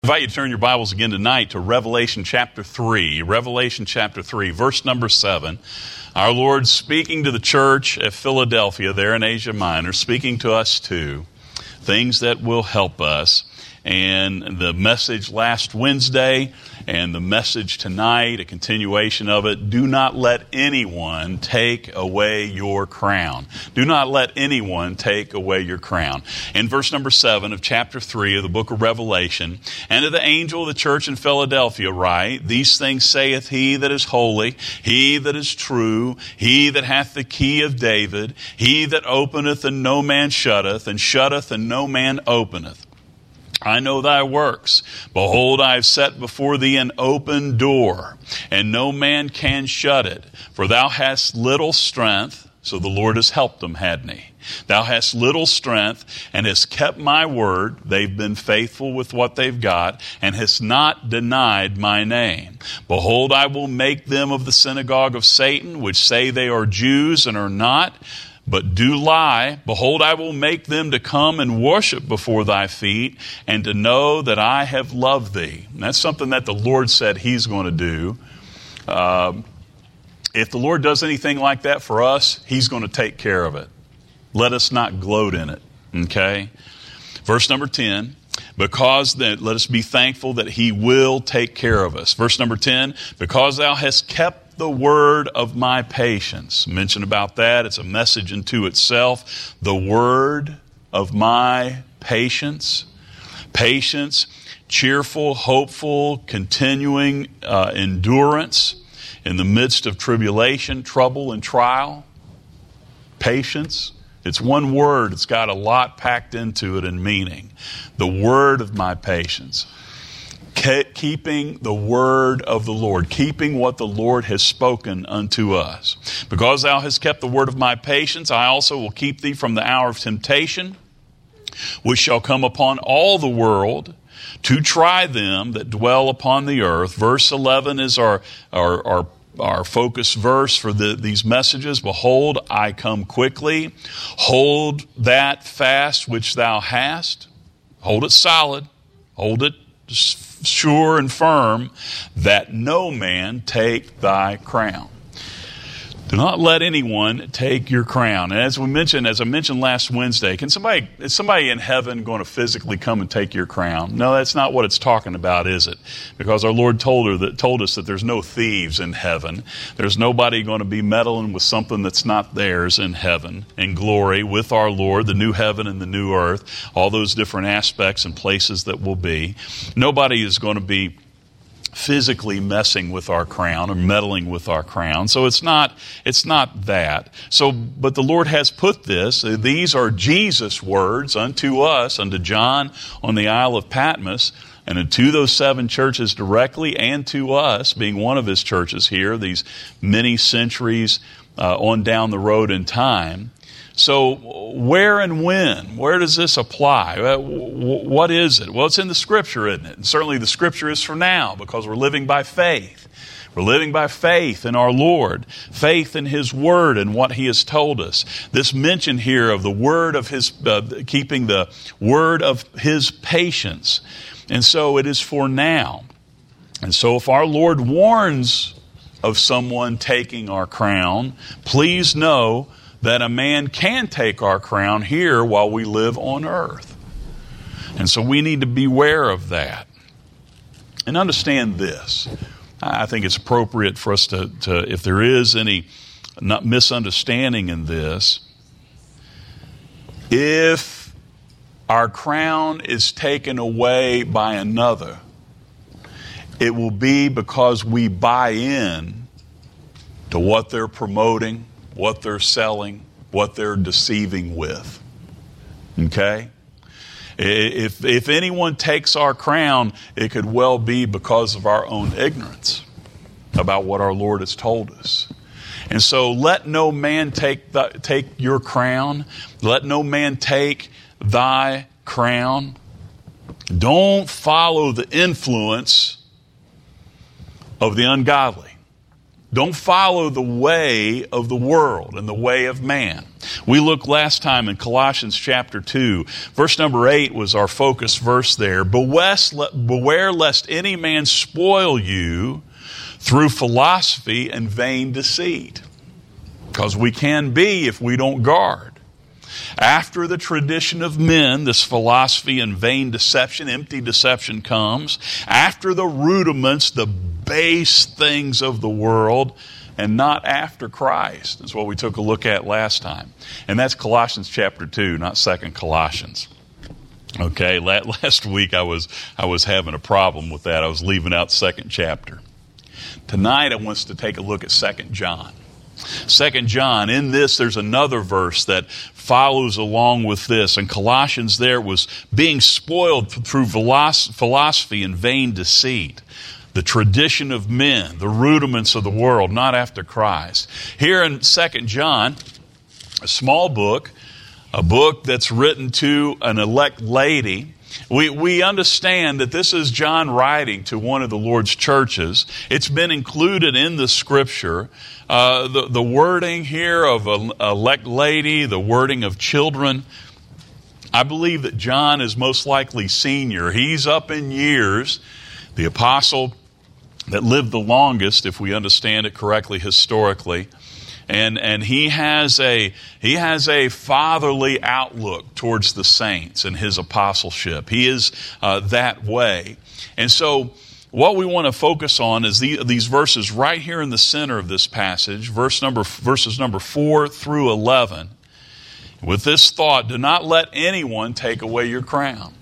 I invite you to turn your Bibles again tonight to Revelation chapter 3. Revelation chapter 3, verse number 7. Our Lord speaking to the church at Philadelphia there in Asia Minor, speaking to us too, things that will help us. And the message last Wednesday and the message tonight, a continuation of it, do not let anyone take away your crown. Do not let anyone take away your crown. In verse number 7 of chapter 3 of the book of Revelation, and to the angel of the church in Philadelphia write, these things saith he that is holy, he that is true, he that hath the key of David, he that openeth and no man shutteth, and shutteth and no man openeth. I know thy works. Behold, I have set before thee an open door, and no man can shut it. For thou hast little strength. So the Lord has helped them, hadn't he? Thou hast little strength, and hast kept my word. They've been faithful with what they've got, and hast not denied my name. Behold, I will make them of the synagogue of Satan, which say they are Jews and are not, but do lie. Behold, I will make them to come and worship before thy feet, and to know that I have loved thee. And that's something that the Lord said he's going to do. If the Lord does anything like that for us, he's going to take care of it. Let us not gloat in it. Okay? Verse number 10. Because that, let us be thankful that he will take care of us. Verse number 10. Because thou hast kept the word of my patience. Mention about that. It's a message unto itself. The word of my patience. Patience, cheerful, hopeful, continuing endurance in the midst of tribulation, trouble, and trial. Patience. It's one word. It's got a lot packed into it in meaning. The word of my patience. Keeping the word of the Lord, keeping what the Lord has spoken unto us. Because thou hast kept the word of my patience, I also will keep thee from the hour of temptation, which shall come upon all the world, to try them that dwell upon the earth. Verse 11 is our focus verse for these messages. Behold, I come quickly. Hold that fast which thou hast. Hold it solid. Hold it sure and firm, that no man take thy crown. Do not let anyone take your crown. And as I mentioned last Wednesday, is somebody in heaven going to physically come and take your crown? No, that's not what it's talking about, is it? Because our Lord told us that there's no thieves in heaven. There's nobody going to be meddling with something that's not theirs in heaven, in glory, with our Lord, the new heaven and the new earth, all those different aspects and places that will be. Nobody is going to be physically messing with our crown or meddling with our crown. So it's not that. So, but the Lord has put this. These are Jesus' words unto us, unto John on the Isle of Patmos, and unto those 7 churches directly, and to us, being one of his churches here, these many centuries on down the road in time. So where and when? Where does this apply? What is it? Well, it's in the Scripture, isn't it? And certainly the Scripture is for now, because we're living by faith. We're living by faith in our Lord, faith in his word and what he has told us. This mention here of the word of his, keeping the word of his patience. And so it is for now. And so if our Lord warns of someone taking our crown, please know that a man can take our crown here while we live on earth. And so we need to beware of that. And understand this. I think it's appropriate for us to if there is any misunderstanding in this, if our crown is taken away by another, it will be because we buy in to what they're promoting, what they're selling, what they're deceiving with. Okay? If anyone takes our crown, it could well be because of our own ignorance about what our Lord has told us. And so let no man take your crown. Let no man take thy crown. Don't follow the influence of the ungodly. Don't follow the way of the world and the way of man. We looked last time in Colossians chapter 2. Verse number 8 was our focus verse there. Beware lest any man spoil you through philosophy and vain deceit. Because we can be if we don't guard. After the tradition of men, this philosophy and vain deception, empty deception comes. After the rudiments, the base things of the world, and not after Christ. That's what we took a look at last time. And that's Colossians chapter 2, not 2 Colossians. Okay, last week I was having a problem with that. I was leaving out the 2nd chapter. Tonight I want us to take a look at 2 John. 2 John, in this there's another verse that follows along with this. And Colossians there was being spoiled through philosophy and vain deceit. The tradition of men, the rudiments of the world, not after Christ. Here in 2 John, a small book, a book that's written to an elect lady. We understand that this is John writing to one of the Lord's churches. It's been included in the Scripture. The wording here of an elect lady, the wording of children. I believe that John is most likely senior. He's up in years. The apostle that lived the longest, if we understand it correctly historically. And he has a fatherly outlook towards the saints and his apostleship. He is that way. And so what we want to focus on is these verses right here in the center of this passage, verses number 4 through 11. With this thought, do not let anyone take away your crown.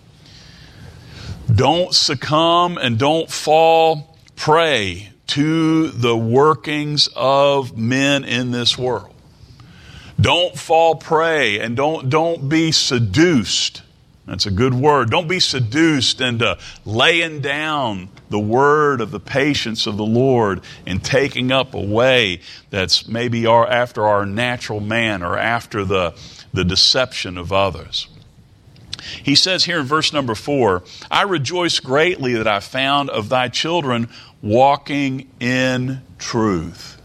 Don't succumb and don't fall prey to the workings of men in this world. Don't fall prey and don't be seduced. That's a good word. Don't be seduced into laying down the word of the patience of the Lord and taking up a way that's maybe after our natural man or after the deception of others. He says here in verse number 4, I rejoice greatly that I found of thy children walking in truth.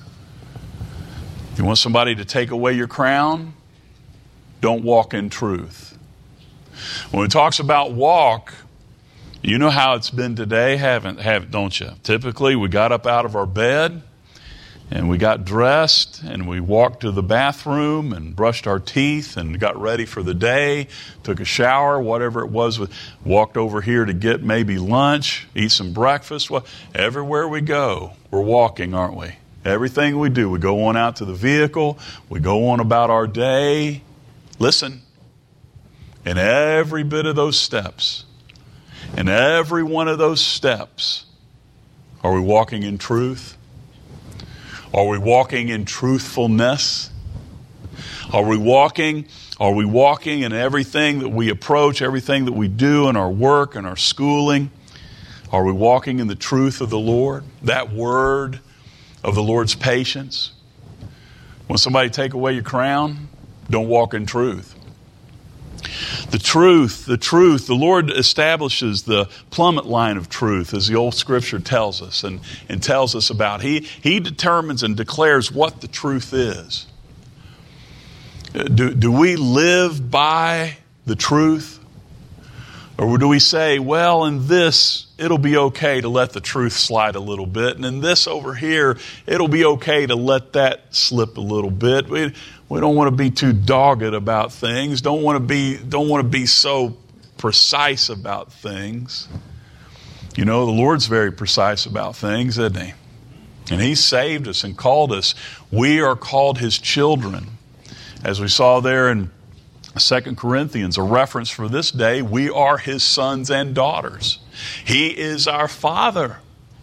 You want somebody to take away your crown? Don't walk in truth. When it talks about walk, you know how it's been today, don't you? Typically, we got up out of our bed and we got dressed and we walked to the bathroom and brushed our teeth and got ready for the day, took a shower, whatever it was, walked over here to get maybe lunch, eat some breakfast. Everywhere we go, we're walking, aren't we? Everything we do, we go on out to the vehicle, we go on about our day. Listen, in every bit of those steps, in every one of those steps, are we walking in truth? Are we walking in truthfulness? Are we walking in everything that we approach, everything that we do in our work and our schooling? Are we walking in the truth of the Lord? That word of the Lord's patience? When somebody take away your crown, don't walk in truth. The truth, the Lord establishes the plummet line of truth, as the old Scripture tells us and tells us about. He determines and declares what the truth is. Do we live by the truth? Or do we say, well, in this, it'll be okay to let the truth slide a little bit, and in this over here, it'll be okay to let that slip a little bit. We don't want to be too dogged about things. Don't want to be so precise about things. You know, the Lord's very precise about things, isn't He? And He saved us and called us. We are called His children. As we saw there in 2 Corinthians, a reference for this day, we are His sons and daughters. He is our Father.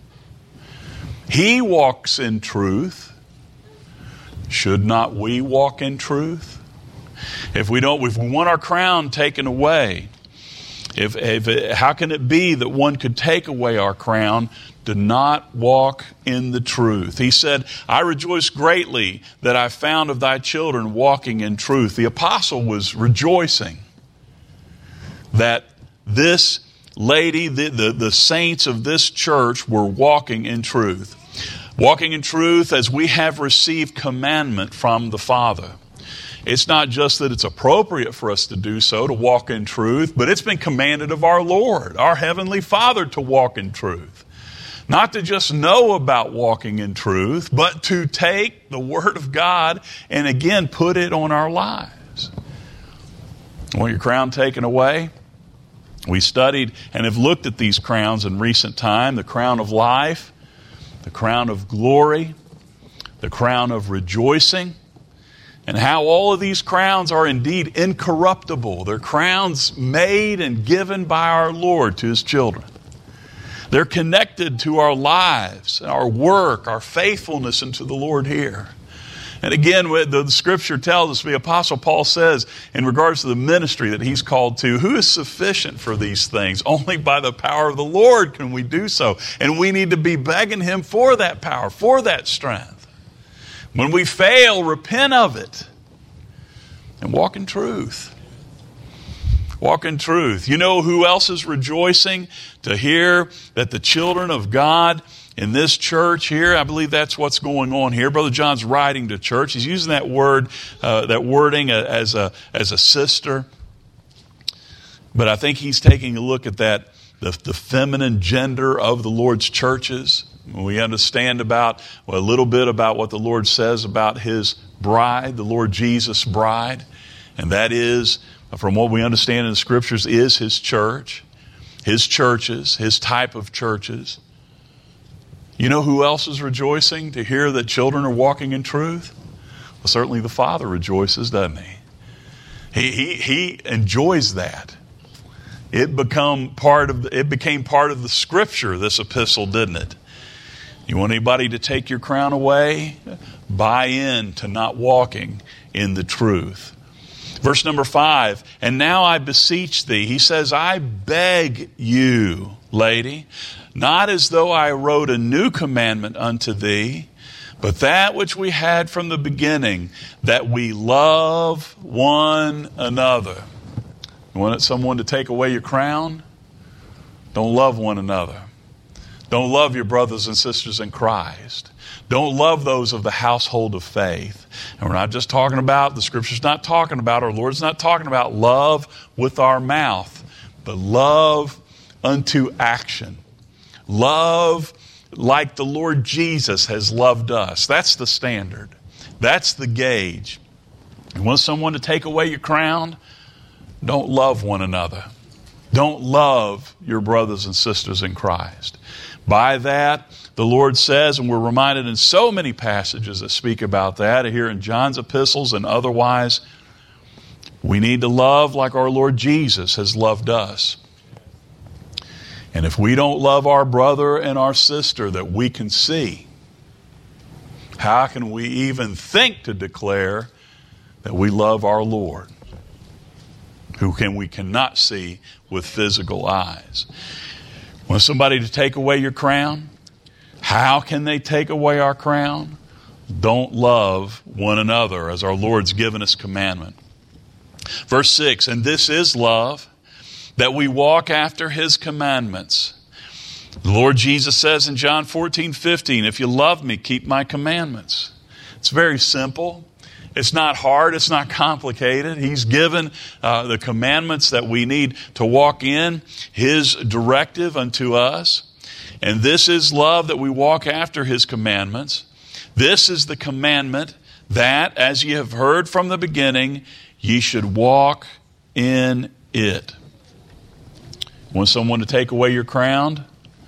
He walks in truth. Should not we walk in truth? If we want our crown taken away, how can it be that one could take away our crown? Do not walk in the truth. He said, I rejoice greatly that I found of thy children walking in truth. The apostle was rejoicing that this lady, the saints of this church were walking in truth. Walking in truth as we have received commandment from the Father. It's not just that it's appropriate for us to do so, to walk in truth, but it's been commanded of our Lord, our Heavenly Father, to walk in truth. Not to just know about walking in truth, but to take the Word of God and again put it on our lives. Want your crown taken away? We studied and have looked at these crowns in recent time. The crown of life, the crown of glory, the crown of rejoicing, and how all of these crowns are indeed incorruptible. They're crowns made and given by our Lord to His children. They're connected to our lives, our work, our faithfulness unto the Lord here. And again, the Scripture tells us, the Apostle Paul says, in regards to the ministry that he's called to, who is sufficient for these things? Only by the power of the Lord can we do so. And we need to be begging Him for that power, for that strength. When we fail, repent of it and walk in truth. Walk in truth. You know who else is rejoicing to hear that the children of God in this church here, I believe that's what's going on here. Brother John's writing to church. He's using that wording as a sister. But I think he's taking a look at that, the feminine gender of the Lord's churches. We understand a little bit about what the Lord says about His bride, the Lord Jesus' bride. And that is, from what we understand in the Scriptures, is His church, His churches, His type of churches. You know who else is rejoicing to hear that children are walking in truth? Well, certainly the Father rejoices, doesn't He? He enjoys that. It became part of the Scripture, this epistle, didn't it? You want anybody to take your crown away? Buy in to not walking in the truth. Verse number 5, and now I beseech thee. He says, I beg you, lady, not as though I wrote a new commandment unto thee, but that which we had from the beginning, that we love one another. You want someone to take away your crown? Don't love one another. Don't love your brothers and sisters in Christ. Don't love those of the household of faith. And we're not just talking about, the Scripture's not talking about, our Lord's not talking about love with our mouth, but love unto action. Love like the Lord Jesus has loved us. That's the standard. That's the gauge. You want someone to take away your crown? Don't love one another. Don't love your brothers and sisters in Christ. By that, the Lord says, and we're reminded in so many passages that speak about that, here in John's epistles and otherwise, we need to love like our Lord Jesus has loved us. And if we don't love our brother and our sister that we can see, how can we even think to declare that we love our Lord, who we cannot see with physical eyes? Want somebody to take away your crown? How can they take away our crown? Don't love one another as our Lord's given us commandment. Verse 6, and this is love, that we walk after His commandments. The Lord Jesus says in John 14:15, if you love me, keep my commandments. It's very simple. It's not hard. It's not complicated. He's given the commandments that we need to walk in, His directive unto us. And this is love, that we walk after His commandments. This is the commandment that, as ye have heard from the beginning, ye should walk in it. Want someone to take away your crown?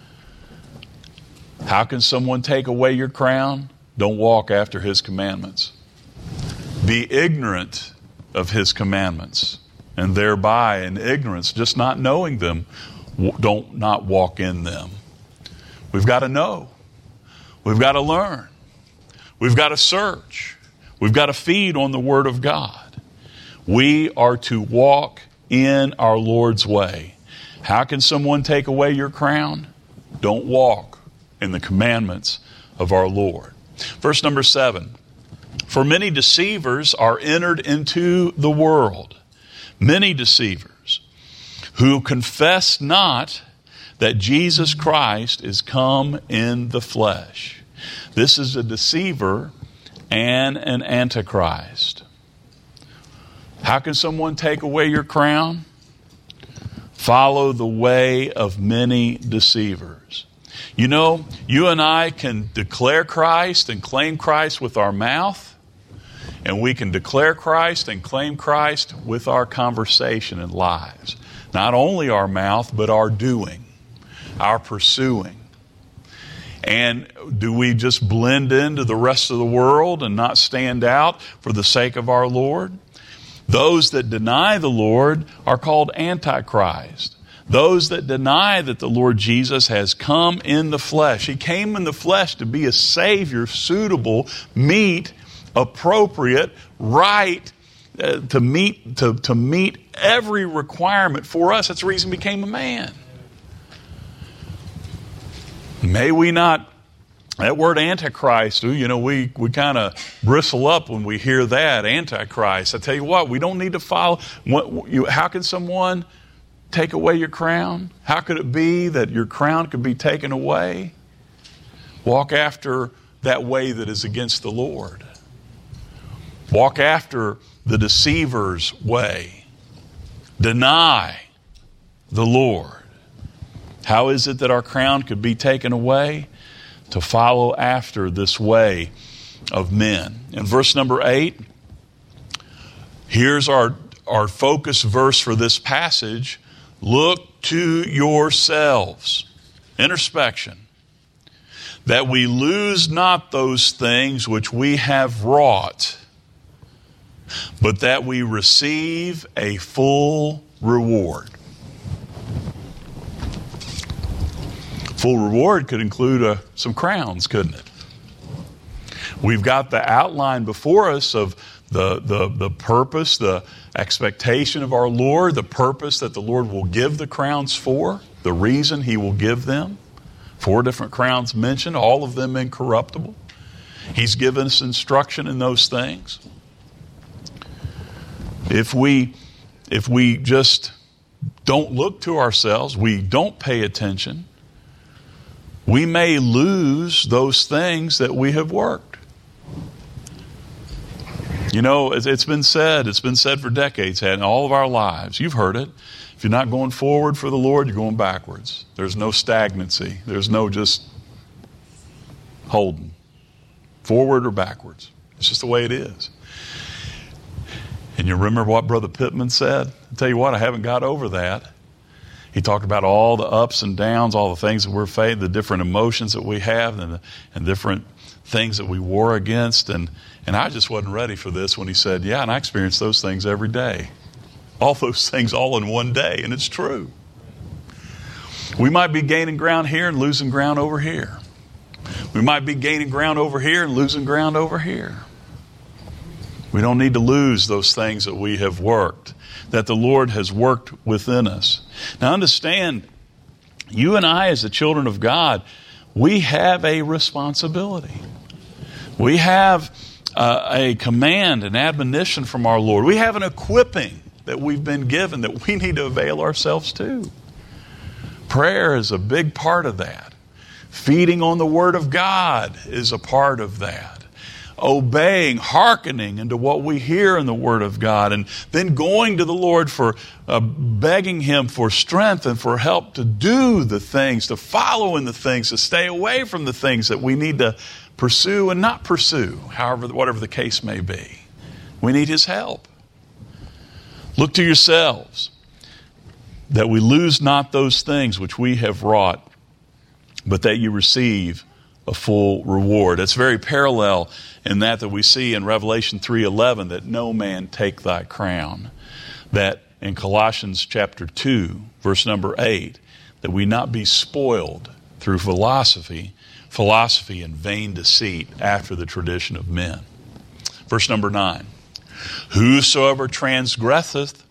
How can someone take away your crown? Don't walk after His commandments. Be ignorant of His commandments, and thereby in ignorance, just not knowing them, don't not walk in them. We've got to know. We've got to learn. We've got to search. We've got to feed on the Word of God. We are to walk in our Lord's way. How can someone take away your crown? Don't walk in the commandments of our Lord. Verse number 7. For many deceivers are entered into the world, many deceivers, who confess not that Jesus Christ is come in the flesh. This is a deceiver and an antichrist. How can someone take away your crown? Follow the way of many deceivers. You know, you and I can declare Christ and claim Christ with our mouth, and we can declare Christ and claim Christ with our conversation and lives. Not only our mouth, but our doing, our pursuing. And do we just blend into the rest of the world and not stand out for the sake of our Lord? Those that deny the Lord are called antichrist. Those that deny that the Lord Jesus has come in the flesh. He came in the flesh to be a Savior, suitable, meet, appropriate, right, to meet every requirement for us. That's the reason he became a man. May we not, that word antichrist, we kind of bristle up when we hear that, antichrist. I tell you what, we don't need to follow. How can someone take away your crown? How could it be that your crown could be taken away? Walk after that way that is against the Lord. Walk after the deceiver's way. Deny the Lord. How is it that our crown could be taken away? To follow after this way of men. In verse number 8, here's our focus verse for this passage. Look to yourselves, introspection, that we lose not those things which we have wrought, but that we receive a full reward. Full reward could include some crowns, couldn't it? We've got the outline before us of the purpose, the expectation of our Lord, the purpose that the Lord will give the crowns for, the reason he will give them. 4 different crowns mentioned, all of them incorruptible. He's given us instruction in those things. If we just don't look to ourselves, we don't pay attention, we may lose those things that we have worked. It's been said for decades, in all of our lives. You've heard it. If you're not going forward for the Lord, you're going backwards. There's no stagnancy. There's no just holding. Forward or backwards. It's just the way it is. And you remember what Brother Pittman said? I'll tell you what, I haven't got over that. He talked about all the ups and downs, all the things that we're facing, the different emotions that we have, and different things that we war against. And I just wasn't ready for this when he said, yeah, and I experience those things every day. All those things all in one day, and it's true. We might be gaining ground here and losing ground over here. We might be gaining ground over here and losing ground over here. We don't need to lose those things that we have worked, that the Lord has worked within us. Now understand, you and I as the children of God, we have a responsibility. We have a command, an admonition from our Lord. We have an equipping that we've been given that we need to avail ourselves to. Prayer is a big part of that. Feeding on the Word of God is a part of that. Obeying, hearkening into what we hear in the Word of God, and then going to the Lord for begging Him for strength and for help to do the things, to follow in the things, to stay away from the things that we need to pursue and not pursue, whatever the case may be. We need His help. Look to yourselves, that we lose not those things which we have wrought, but that you receive a full reward. It's very parallel in that we see in Revelation 3:11 that no man take thy crown. That in Colossians chapter 2, verse number 8, that we not be spoiled through philosophy and vain deceit after the tradition of men. Verse number 9, whosoever transgresseth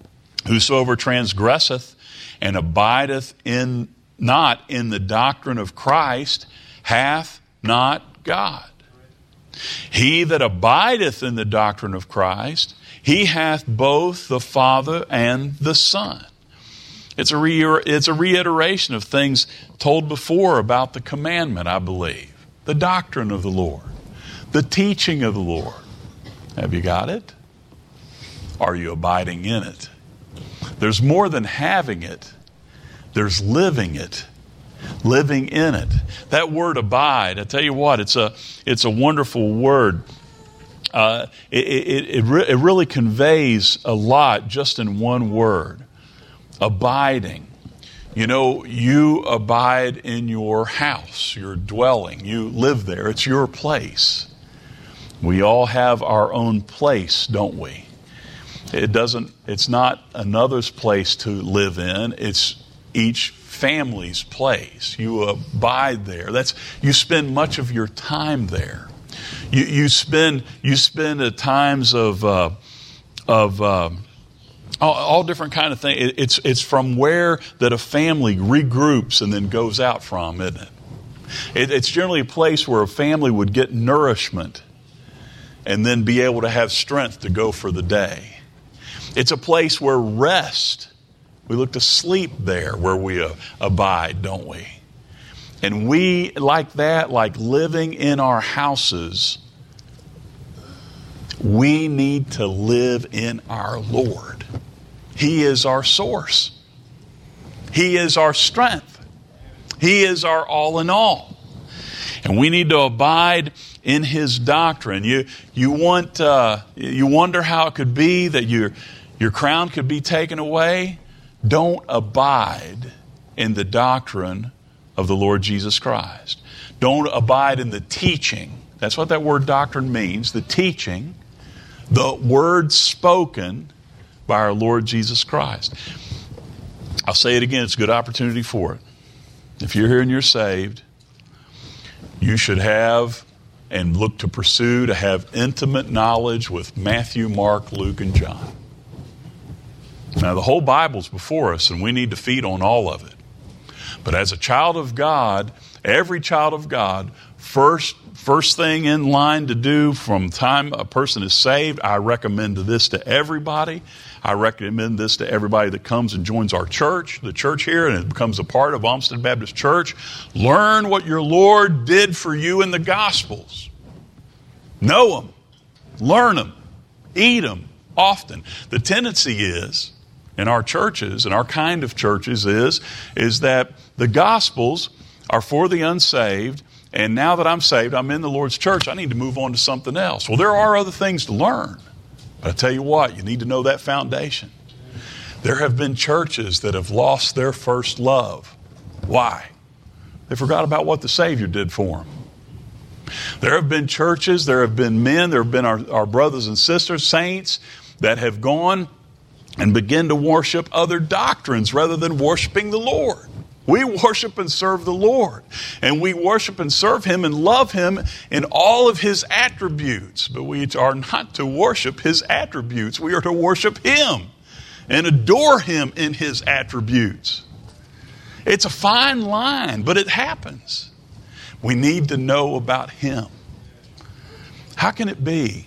and abideth not in the doctrine of Christ hath not God. He that abideth in the doctrine of Christ, he hath both the Father and the Son. It's a reiteration of things told before about the commandment, I believe. the doctrine of the Lord, the teaching of the Lord. Have you got it? Are you abiding in it? There's more than having it. There's living it, living in it. That word abide, I tell you what, it's a wonderful word. It really conveys a lot just in one word. Abiding. You know, you abide in your house, your dwelling. You live there. It's your place. We all have our own place, don't we? It's not another's place to live in. It's each family's place. You abide there. You spend much of your time there. You spend at times of all different kind of things. It's from where that a family regroups and then goes out from, isn't it? It's generally a place where a family would get nourishment and then be able to have strength to go for the day. It's a place where rest, we look to sleep there where we abide, don't we? And we, like that, like living in our houses, we need to live in our Lord. He is our source. He is our strength. He is our all in all. And we need to abide in His doctrine. You wonder how it could be that your crown could be taken away. Don't abide in the doctrine of the Lord Jesus Christ. Don't abide in the teaching. That's what that word doctrine means, the teaching, the word spoken by our Lord Jesus Christ. I'll say it again, it's a good opportunity for it. If you're here and you're saved, you should have and look to pursue to have intimate knowledge with Matthew, Mark, Luke, and John. Now, the whole Bible's before us, and we need to feed on all of it. But as a child of God, every child of God, first thing in line to do from the time a person is saved, I recommend this to everybody. I recommend this to everybody that comes and joins our church, the church here, and it becomes a part of Olmsted Baptist Church. Learn what your Lord did for you in the Gospels. Know them. Learn them. Eat them often. The tendency is, in our churches, and our kind of churches is that the Gospels are for the unsaved, and now that I'm saved, I'm in the Lord's church, I need to move on to something else. Well, there are other things to learn. But I tell you what, you need to know that foundation. There have been churches that have lost their first love. Why? They forgot about what the Savior did for them. There have been churches, there have been men, there have been our brothers and sisters, saints, that have gone and begin to worship other doctrines rather than worshiping the Lord. We worship and serve the Lord. And we worship and serve Him and love Him in all of His attributes. But we are not to worship His attributes. We are to worship Him and adore Him in His attributes. It's a fine line, but it happens. We need to know about Him. How can it be?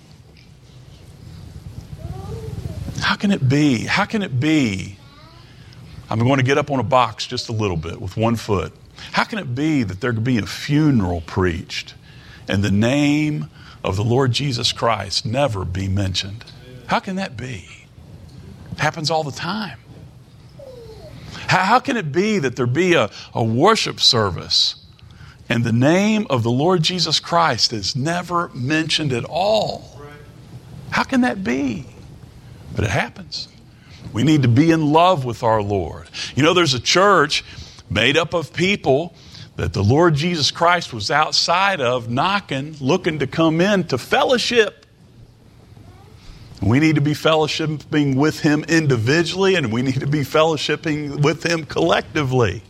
How can it be? How can it be? I'm going to get up on a box just a little bit with one foot. How can it be that there could be a funeral preached and the name of the Lord Jesus Christ never be mentioned? How can that be? It happens all the time. How can it be that there be a worship service and the name of the Lord Jesus Christ is never mentioned at all? How can that be? But it happens. We need to be in love with our Lord. You know, there's a church made up of people that the Lord Jesus Christ was outside of, knocking, looking to come in to fellowship. We need to be fellowshipping with Him individually, and we need to be fellowshipping with Him collectively.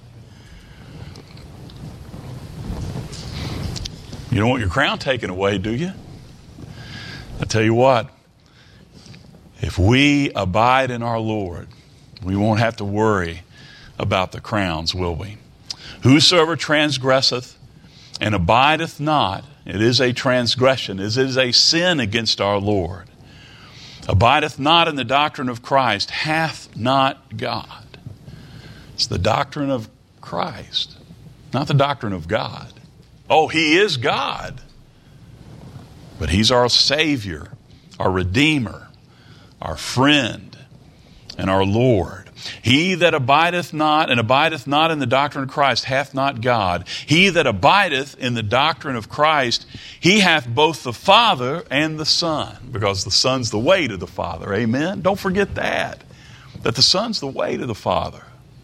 You don't want your crown taken away, do you? I tell you what. If we abide in our Lord, we won't have to worry about the crowns, will we? Whosoever transgresseth and abideth not, it is a transgression, it is a sin against our Lord. Abideth not in the doctrine of Christ, hath not God. It's the doctrine of Christ, not the doctrine of God. Oh, He is God. But He's our Savior, our Redeemer, our friend, and our Lord. He that abideth not, and abideth not in the doctrine of Christ, hath not God. He that abideth in the doctrine of Christ, he hath both the Father and the Son, because the Son's the way to the Father. Amen? Don't forget that the Son's the way to the Father.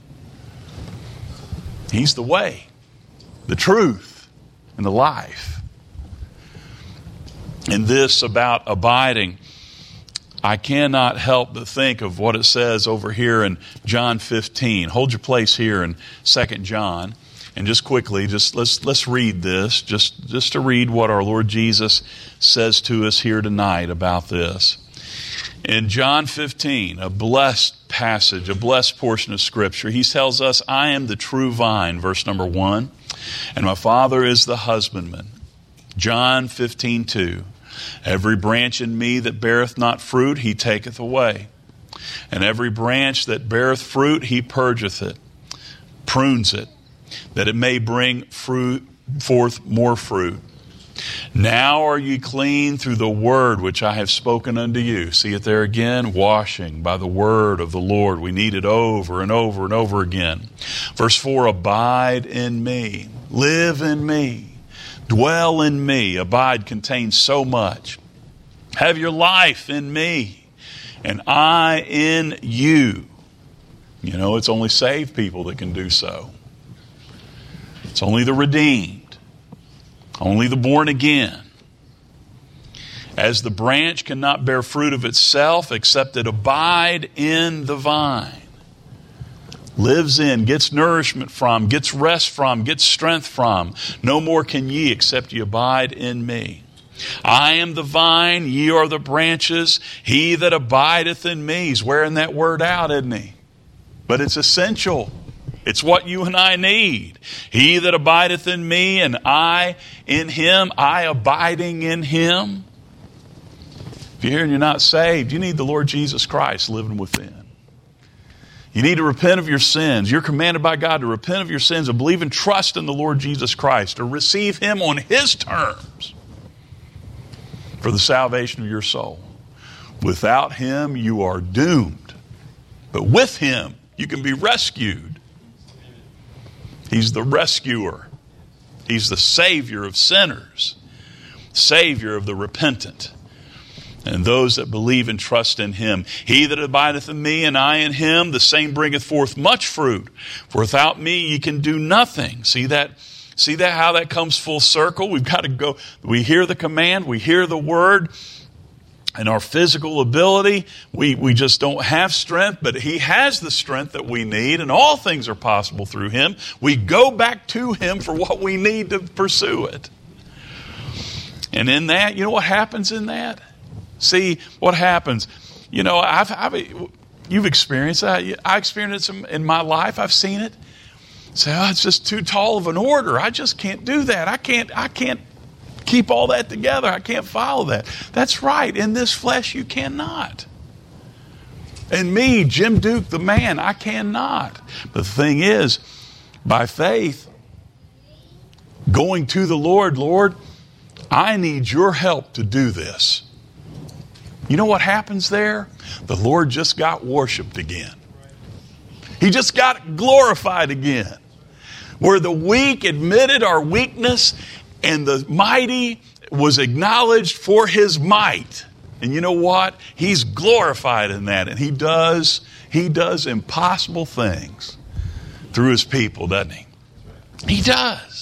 He's the way, the truth, and the life. And this about abiding, I cannot help but think of what it says over here in John 15. Hold your place here in 2 John. And just quickly, let's read this, just to read what our Lord Jesus says to us here tonight about this. In John 15, a blessed passage, a blessed portion of Scripture, He tells us, I am the true vine, verse number 1, and my Father is the husbandman. John 15:2. Every branch in me that beareth not fruit, He taketh away. And every branch that beareth fruit, He purgeth it, prunes it, that it may bring forth more fruit. Now are ye clean through the word which I have spoken unto you. See it there again? Washing by the word of the Lord. We need it over and over and over again. Verse 4, abide in me, live in me. Dwell in me. Abide contains so much. Have your life in me, and I in you. You know, it's only saved people that can do so. It's only the redeemed, only the born again. As the branch cannot bear fruit of itself except it abide in the vine. Lives in, gets nourishment from, gets rest from, gets strength from. No more can ye except ye abide in me. I am the vine, ye are the branches. He that abideth in me. He's wearing that word out, isn't he? But it's essential. It's what you and I need. He that abideth in me and I in him, I abiding in him. If you're here and you're not saved, you need the Lord Jesus Christ living within. You need to repent of your sins. You're commanded by God to repent of your sins and believe and trust in the Lord Jesus Christ, to receive Him on His terms for the salvation of your soul. Without Him, you are doomed. But with Him, you can be rescued. He's the rescuer. He's the Savior of sinners, Savior of the repentant, and those that believe and trust in Him. He that abideth in me and I in him, the same bringeth forth much fruit. For without me ye can do nothing. See that how that comes full circle? We've got to go. We hear the command, we hear the word, and our physical ability, we just don't have strength, but He has the strength that we need, and all things are possible through Him. We go back to Him for what we need to pursue it. And in that, you know what happens in that? See what happens. You know, you've experienced that. I experienced it in my life. I've seen it. Say, it's just too tall of an order. I just can't do that. I can't keep all that together. I can't follow that. That's right. In this flesh, you cannot. And me, Jim Duke, the man, I cannot. But the thing is, by faith, going to the Lord, I need your help to do this. You know what happens there? The Lord just got worshiped again. He just got glorified again. Where the weak admitted our weakness and the mighty was acknowledged for His might. And you know what? He's glorified in that. And He does impossible things through His people, doesn't He? He does.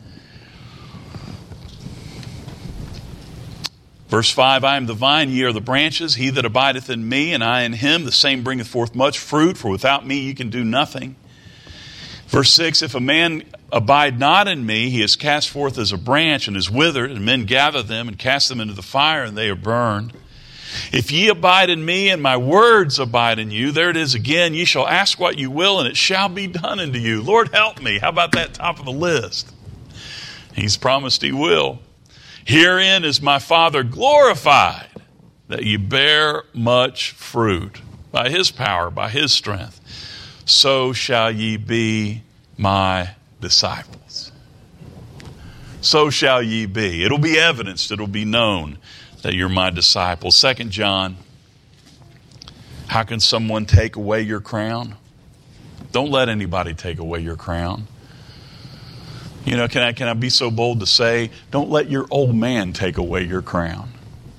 Verse 5, I am the vine, ye are the branches. He that abideth in me, and I in him, the same bringeth forth much fruit, for without me you can do nothing. Verse 6, if a man abide not in me, he is cast forth as a branch, and is withered, and men gather them, and cast them into the fire, and they are burned. If ye abide in me, and my words abide in you, there it is again, ye shall ask what you will, and it shall be done unto you. Lord, help me. How about that top of the list? He's promised He will. Herein is my Father glorified, that ye bear much fruit. By His power, by His strength, so shall ye be my disciples. so shall ye be. It'll be evidenced, it'll be known that you're my disciples. 2 John, how can someone take away your crown? Don't let anybody take away your crown. You know, can I be so bold to say, don't let your old man take away your crown.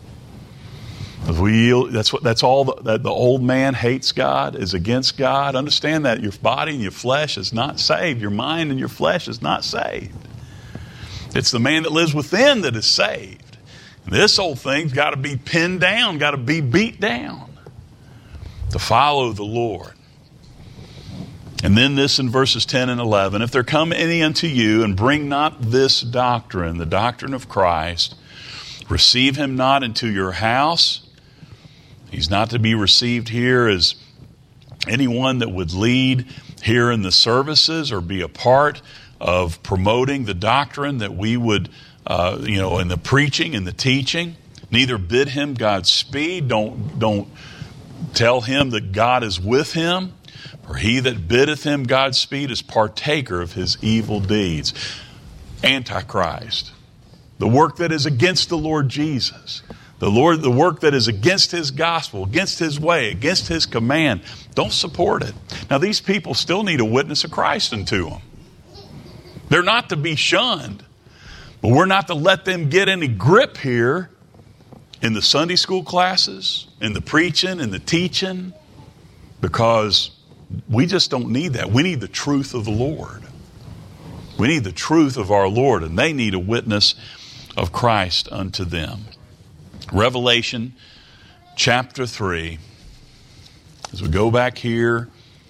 That's all that the old man hates God, is against God. Understand that your body and your flesh is not saved. Your mind and your flesh is not saved. It's the man that lives within that is saved. And this old thing's got to be pinned down, got to be beat down to follow the Lord. And then this in verses 10 and 11, if there come any unto you and bring not this doctrine, the doctrine of Christ, receive him not into your house. He's not to be received here as anyone that would lead here in the services or be a part of promoting the doctrine that we would, in the preaching and the teaching. Neither bid him Godspeed. Don't tell him that God is with him. For he that biddeth him Godspeed is partaker of his evil deeds. Antichrist. The work that is against the Lord Jesus. The work that is against his gospel, against his way, against his command. Don't support it. Now these people still need a witness of Christ unto them. They're not to be shunned. But we're not to let them get any grip here in the Sunday school classes, in the preaching, in the teaching, because we just don't need that. We need the truth of the Lord. We need the truth of our Lord, and they need a witness of Christ unto them. Revelation chapter 3. As we go back here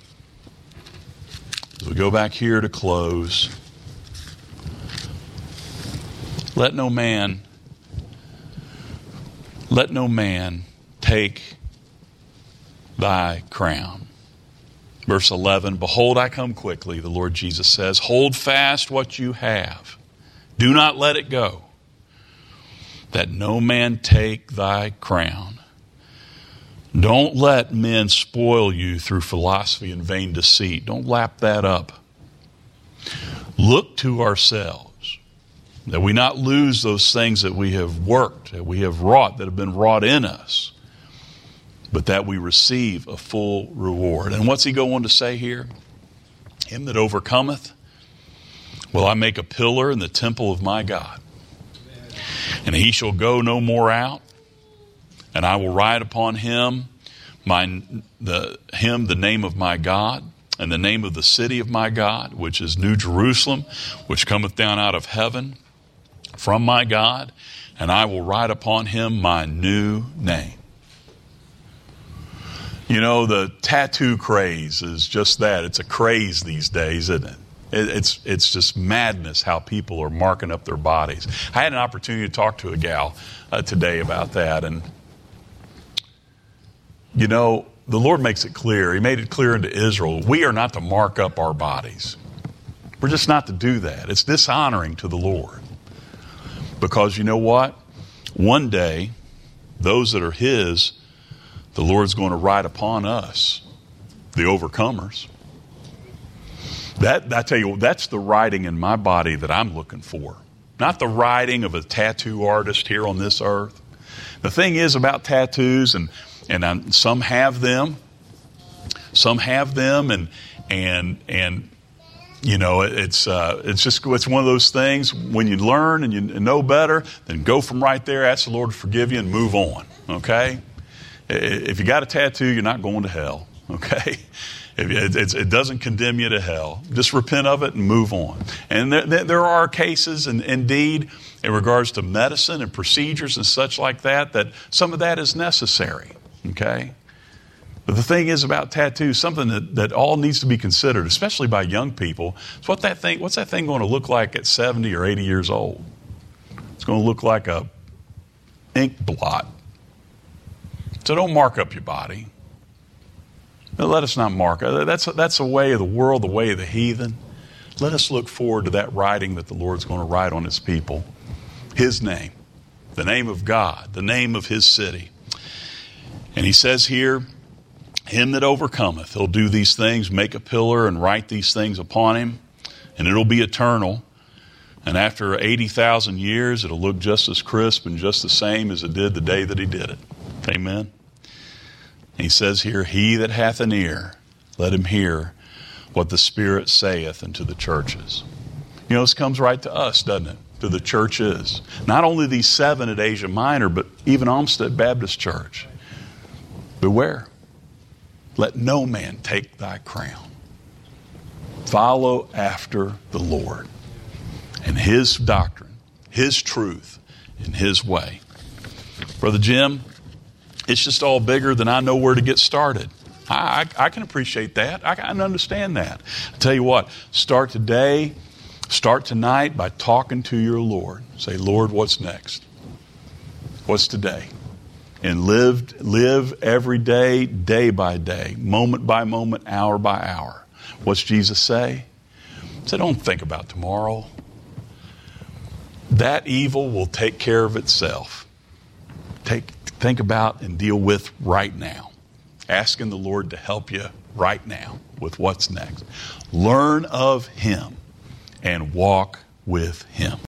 to close, let no man take thy crown. Verse 11, behold, I come quickly, the Lord Jesus says. Hold fast what you have. Do not let it go, that no man take thy crown. Don't let men spoil you through philosophy and vain deceit. Don't lap that up. Look to ourselves, that we not lose those things that we have worked, that we have wrought, that have been wrought in us, but that we receive a full reward. And what's he go on to say here? Him that overcometh, will I make a pillar in the temple of my God. And he shall go no more out, and I will write upon him the name of my God, and the name of the city of my God, which is New Jerusalem, which cometh down out of heaven from my God, and I will write upon him my new name. You know, the tattoo craze is just that. It's a craze these days, isn't it? It's just madness how people are marking up their bodies. I had an opportunity to talk to a gal today about that. And, you know, the Lord makes it clear. He made it clear unto Israel, we are not to mark up our bodies. We're just not to do that. It's dishonoring to the Lord. Because you know what? One day, those that are his, the Lord's going to write upon us, the overcomers. That, I tell you, that's the writing in my body that I'm looking for. Not the writing of a tattoo artist here on this earth. The thing is about tattoos, and some have them. Some have them, and you know, it's one of those things. When you learn and you know better, then go from right there, ask the Lord to forgive you, and move on. Okay. If you got a tattoo, you're not going to hell, okay? It doesn't condemn you to hell. Just repent of it and move on. And there are cases, and indeed, in regards to medicine and procedures and such like that, that some of that is necessary, okay? But the thing is about tattoos, something that all needs to be considered, especially by young people. So what's that thing going to look like at 70 or 80 years old? It's going to look like a ink blot. So don't mark up your body. Let us not mark. That's the way of the world, the way of the heathen. Let us look forward to that writing that the Lord's going to write on his people. His name, the name of God, the name of his city. And he says here, him that overcometh, he'll do these things, make a pillar and write these things upon him, and it'll be eternal. And after 80,000 years, it'll look just as crisp and just the same as it did the day that he did it. Amen. And he says here, he that hath an ear, let him hear what the Spirit saith unto the churches. You know, this comes right to us, doesn't it? To the churches. Not only these 7 at Asia Minor, but even Olmsted Baptist Church. Beware. Let no man take thy crown. Follow after the Lord and His doctrine, His truth, and His way. Brother Jim, it's just all bigger than I know where to get started. I can appreciate that. I can understand that. I tell you what, start today, start tonight by talking to your Lord. Say, Lord, what's next? What's today? And live every day, day by day, moment by moment, hour by hour. What's Jesus say? He said, don't think about tomorrow. That evil will take care of itself. Think about and deal with right now. Asking the Lord to help you right now with what's next. Learn of Him and walk with Him.